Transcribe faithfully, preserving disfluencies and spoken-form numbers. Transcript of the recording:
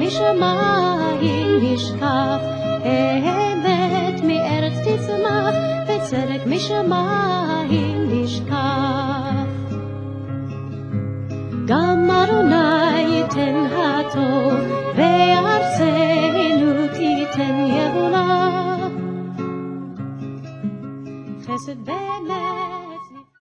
משמיים נשקף, אמת מארץ תצמח, וצדק משמיים נשקף. גם אדוני ייתן הטוב, וארצנו תיתן יבולה. חסד באמת